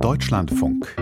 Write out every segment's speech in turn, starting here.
Deutschlandfunk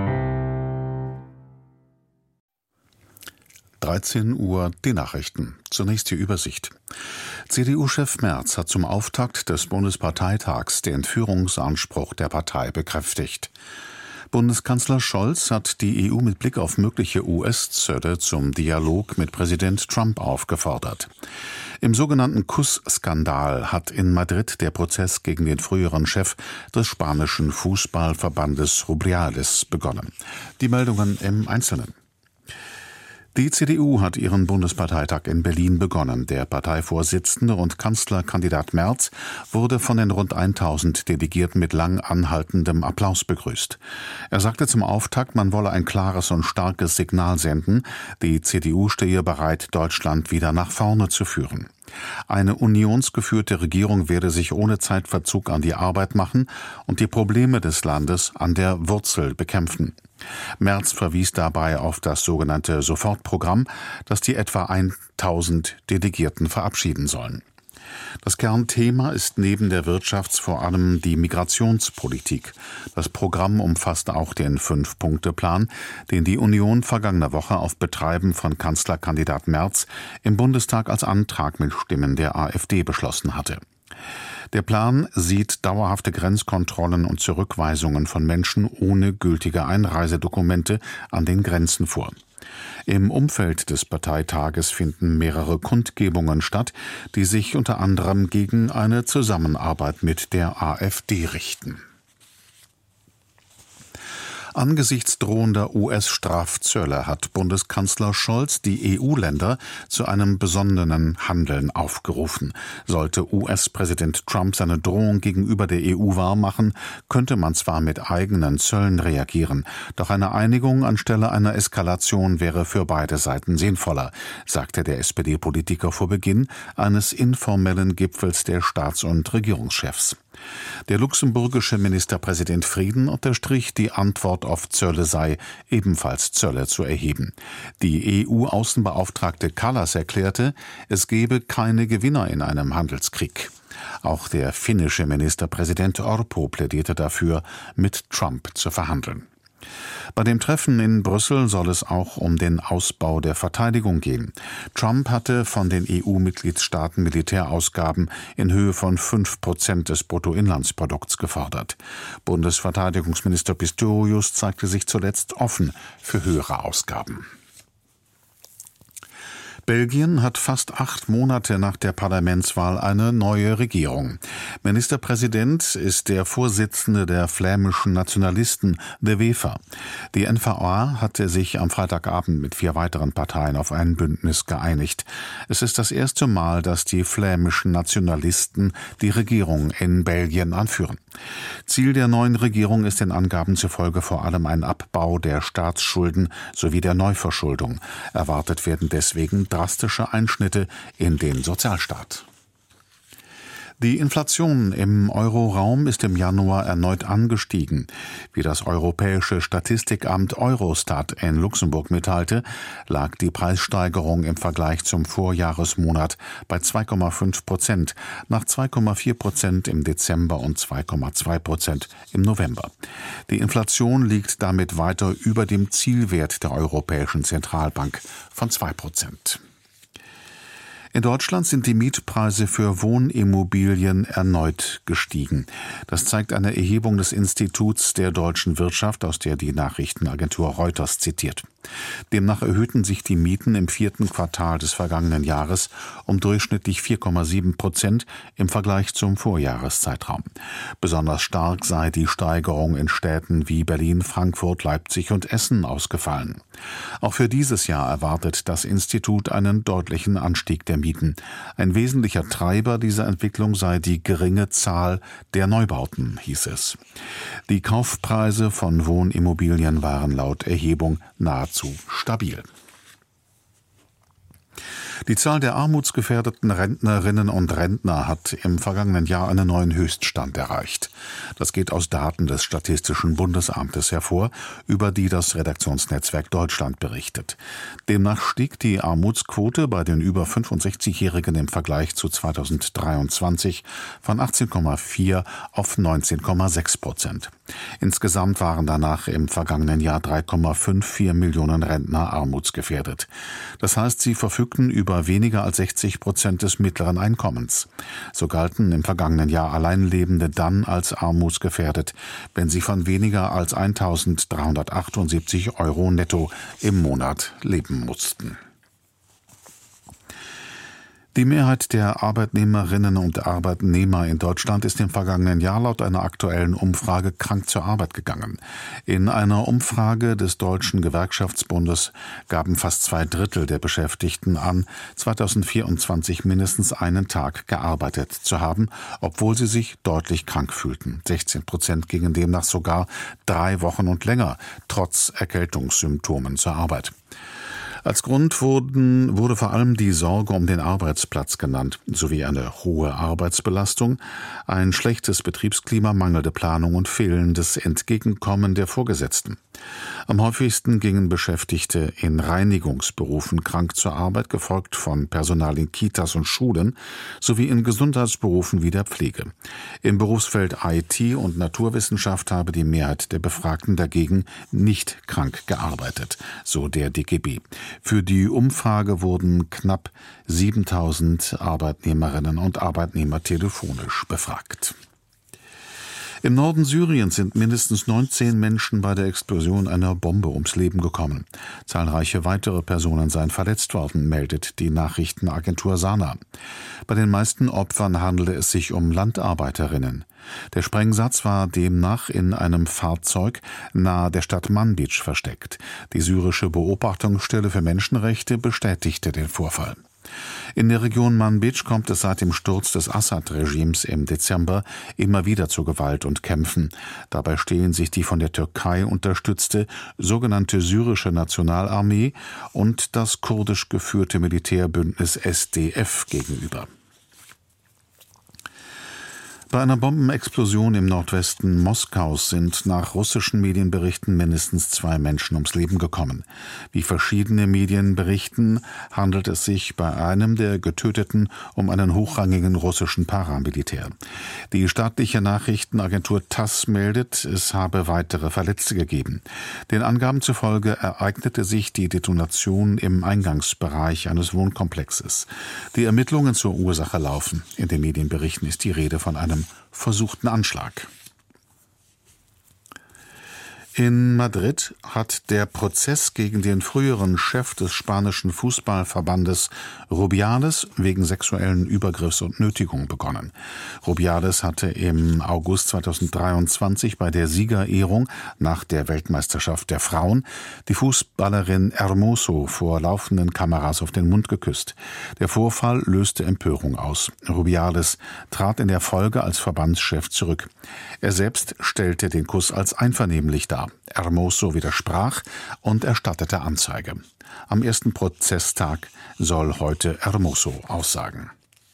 13 Uhr die Nachrichten. Zunächst die Übersicht. CDU-Chef Merz hat zum Auftakt des Bundesparteitags den Führungsanspruch der Partei bekräftigt. Bundeskanzler Scholz hat die EU mit Blick auf mögliche US-Zölle zum Dialog mit Präsident Trump aufgefordert. Im sogenannten Kuss-Skandal hat in Madrid der Prozess gegen den früheren Chef des spanischen Fußballverbandes Rubiales begonnen. Die Meldungen im Einzelnen. Die CDU hat ihren Bundesparteitag in Berlin begonnen. Der Parteivorsitzende und Kanzlerkandidat Merz wurde von den rund 1000 Delegierten mit lang anhaltendem Applaus begrüßt. Er sagte zum Auftakt, man wolle ein klares und starkes Signal senden. Die CDU stehe bereit, Deutschland wieder nach vorne zu führen. Eine unionsgeführte Regierung werde sich ohne Zeitverzug an die Arbeit machen und die Probleme des Landes an der Wurzel bekämpfen. Merz verwies dabei auf das sogenannte Sofortprogramm, das die etwa 1000 Delegierten verabschieden sollen. Das Kernthema ist neben der Wirtschafts- vor allem die Migrationspolitik. Das Programm umfasst auch den 5-Punkte-Plan, den die Union vergangene Woche auf Betreiben von Kanzlerkandidat Merz im Bundestag als Antrag mit Stimmen der AfD beschlossen hatte. Der Plan sieht dauerhafte Grenzkontrollen und Zurückweisungen von Menschen ohne gültige Einreisedokumente an den Grenzen vor. Im Umfeld des Parteitages finden mehrere Kundgebungen statt, die sich unter anderem gegen eine Zusammenarbeit mit der AfD richten. Angesichts drohender US-Strafzölle hat Bundeskanzler Scholz die EU-Länder zu einem besonnenen Handeln aufgerufen. Sollte US-Präsident Trump seine Drohung gegenüber der EU wahrmachen, könnte man zwar mit eigenen Zöllen reagieren, doch eine Einigung anstelle einer Eskalation wäre für beide Seiten sinnvoller, sagte der SPD-Politiker vor Beginn eines informellen Gipfels der Staats- und Regierungschefs. Der luxemburgische Ministerpräsident Frieden unterstrich, die Antwort auf Zölle sei, ebenfalls Zölle zu erheben. Die EU-Außenbeauftragte Kallas erklärte, es gebe keine Gewinner in einem Handelskrieg. Auch der finnische Ministerpräsident Orpo plädierte dafür, mit Trump zu verhandeln. Bei dem Treffen in Brüssel soll es auch um den Ausbau der Verteidigung gehen. Trump hatte von den EU-Mitgliedstaaten Militärausgaben in Höhe von 5% des Bruttoinlandsprodukts gefordert. Bundesverteidigungsminister Pistorius zeigte sich zuletzt offen für höhere Ausgaben. Belgien hat fast 8 Monate nach der Parlamentswahl eine neue Regierung. Ministerpräsident ist der Vorsitzende der flämischen Nationalisten, De Wever. Die N-VA hatte sich am Freitagabend mit 4 weiteren Parteien auf ein Bündnis geeinigt. Es ist das erste Mal, dass die flämischen Nationalisten die Regierung in Belgien anführen. Ziel der neuen Regierung ist den Angaben zufolge vor allem ein Abbau der Staatsschulden sowie der Neuverschuldung. Erwartet werden deswegen drastische Einschnitte in den Sozialstaat. Die Inflation im Euroraum ist im Januar erneut angestiegen. Wie das europäische Statistikamt Eurostat in Luxemburg mitteilte, lag die Preissteigerung im Vergleich zum Vorjahresmonat bei 2,5%, nach 2,4% im Dezember und 2,2% im November. Die Inflation liegt damit weiter über dem Zielwert der Europäischen Zentralbank von 2%. In Deutschland sind die Mietpreise für Wohnimmobilien erneut gestiegen. Das zeigt eine Erhebung des Instituts der deutschen Wirtschaft, aus der die Nachrichtenagentur Reuters zitiert. Demnach erhöhten sich die Mieten im 4. Quartal des vergangenen Jahres um durchschnittlich 4,7% im Vergleich zum Vorjahreszeitraum. Besonders stark sei die Steigerung in Städten wie Berlin, Frankfurt, Leipzig und Essen ausgefallen. Auch für dieses Jahr erwartet das Institut einen deutlichen Anstieg der Mieten. Ein wesentlicher Treiber dieser Entwicklung sei die geringe Zahl der Neubauten, hieß es. Die Kaufpreise von Wohnimmobilien waren laut Erhebung nahezu stabil. Die Zahl der armutsgefährdeten Rentnerinnen und Rentner hat im vergangenen Jahr einen neuen Höchststand erreicht. Das geht aus Daten des Statistischen Bundesamtes hervor, über die das Redaktionsnetzwerk Deutschland berichtet. Demnach stieg die Armutsquote bei den über 65-Jährigen im Vergleich zu 2023 von 18,4 auf 19,6%. Insgesamt waren danach im vergangenen Jahr 3,54 Millionen Rentner armutsgefährdet. Das heißt, sie verfügten über weniger als 60% des mittleren Einkommens. So galten im vergangenen Jahr Alleinlebende dann als armutsgefährdet, wenn sie von weniger als 1.378 € netto im Monat leben mussten. Die Mehrheit der Arbeitnehmerinnen und Arbeitnehmer in Deutschland ist im vergangenen Jahr laut einer aktuellen Umfrage krank zur Arbeit gegangen. In einer Umfrage des Deutschen Gewerkschaftsbundes gaben fast 2/3 der Beschäftigten an, 2024 mindestens einen Tag gearbeitet zu haben, obwohl sie sich deutlich krank fühlten. 16% gingen demnach sogar 3 Wochen und länger, trotz Erkältungssymptomen zur Arbeit. Als Grund wurde vor allem die Sorge um den Arbeitsplatz genannt, sowie eine hohe Arbeitsbelastung, ein schlechtes Betriebsklima, mangelnde Planung und fehlendes Entgegenkommen der Vorgesetzten. Am häufigsten gingen Beschäftigte in Reinigungsberufen krank zur Arbeit, gefolgt von Personal in Kitas und Schulen, sowie in Gesundheitsberufen wie der Pflege. Im Berufsfeld IT und Naturwissenschaft habe die Mehrheit der Befragten dagegen nicht krank gearbeitet, so der DGB. Für die Umfrage wurden knapp 7.000 Arbeitnehmerinnen und Arbeitnehmer telefonisch befragt. Im Norden Syriens sind mindestens 19 Menschen bei der Explosion einer Bombe ums Leben gekommen. Zahlreiche weitere Personen seien verletzt worden, meldet die Nachrichtenagentur Sana. Bei den meisten Opfern handelte es sich um Landarbeiterinnen. Der Sprengsatz war demnach in einem Fahrzeug nahe der Stadt Manbij versteckt. Die syrische Beobachtungsstelle für Menschenrechte bestätigte den Vorfall. In der Region Manbij kommt es seit dem Sturz des Assad-Regimes im Dezember immer wieder zu Gewalt und Kämpfen. Dabei stehen sich die von der Türkei unterstützte sogenannte syrische Nationalarmee und das kurdisch geführte Militärbündnis SDF gegenüber. Bei einer Bombenexplosion im Nordwesten Moskaus sind nach russischen Medienberichten mindestens 2 Menschen ums Leben gekommen. Wie verschiedene Medien berichten, handelt es sich bei einem der Getöteten um einen hochrangigen russischen Paramilitär. Die staatliche Nachrichtenagentur TASS meldet, es habe weitere Verletzte gegeben. Den Angaben zufolge ereignete sich die Detonation im Eingangsbereich eines Wohnkomplexes. Die Ermittlungen zur Ursache laufen. In den Medienberichten ist die Rede von einem versuchten Anschlag. In Madrid hat der Prozess gegen den früheren Chef des spanischen Fußballverbandes Rubiales wegen sexuellen Übergriffs und Nötigung begonnen. Rubiales hatte im August 2023 bei der Siegerehrung nach der Weltmeisterschaft der Frauen die Fußballerin Hermoso vor laufenden Kameras auf den Mund geküsst. Der Vorfall löste Empörung aus. Rubiales trat in der Folge als Verbandschef zurück. Er selbst stellte den Kuss als einvernehmlich dar. Hermoso widersprach und erstattete Anzeige. Am ersten Prozesstag soll heute Hermoso aussagen.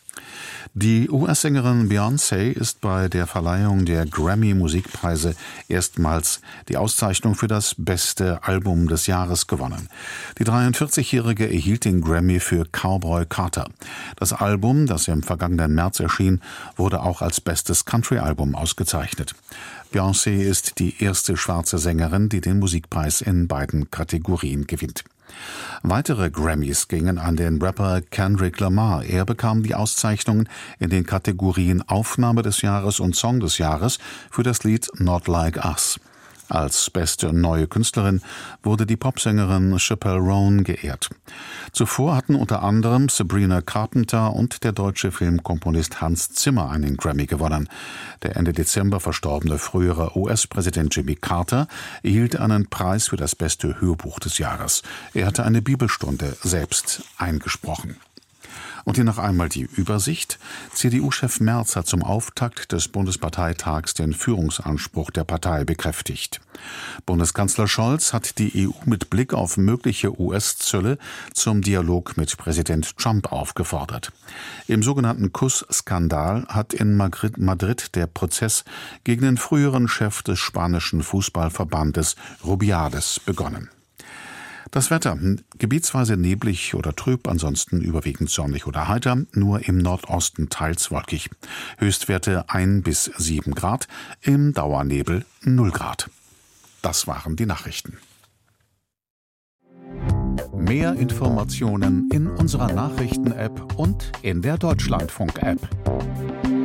Die US-Sängerin Beyoncé ist bei der Verleihung der Grammy-Musikpreise erstmals die Auszeichnung für das beste Album des Jahres gewonnen. Die 43-Jährige erhielt den Grammy für Cowboy Carter. Das Album, das im vergangenen März erschien, wurde auch als bestes Country-Album ausgezeichnet. Beyoncé ist die erste schwarze Sängerin, die den Musikpreis in beiden Kategorien gewinnt. Weitere Grammys gingen an den Rapper Kendrick Lamar. Er bekam die Auszeichnungen in den Kategorien Aufnahme des Jahres und Song des Jahres für das Lied Not Like Us. Als beste neue Künstlerin wurde die Popsängerin Chappelle Roan geehrt. Zuvor hatten unter anderem Sabrina Carpenter und der deutsche Filmkomponist Hans Zimmer einen Grammy gewonnen. Der Ende Dezember verstorbene frühere US-Präsident Jimmy Carter erhielt einen Preis für das beste Hörbuch des Jahres. Er hatte eine Bibelstunde selbst eingesprochen. Und hier noch einmal die Übersicht. CDU-Chef Merz hat zum Auftakt des Bundesparteitags den Führungsanspruch der Partei bekräftigt. Bundeskanzler Scholz hat die EU mit Blick auf mögliche US-Zölle zum Dialog mit Präsident Trump aufgefordert. Im sogenannten Kuss-Skandal hat in Madrid der Prozess gegen den früheren Chef des spanischen Fußballverbandes Rubiales begonnen. Das Wetter: gebietsweise neblig oder trüb, ansonsten überwiegend sonnig oder heiter, nur im Nordosten teils wolkig. Höchstwerte 1 bis 7 Grad, im Dauernebel 0 Grad. Das waren die Nachrichten. Mehr Informationen in unserer Nachrichten-App und in der Deutschlandfunk-App.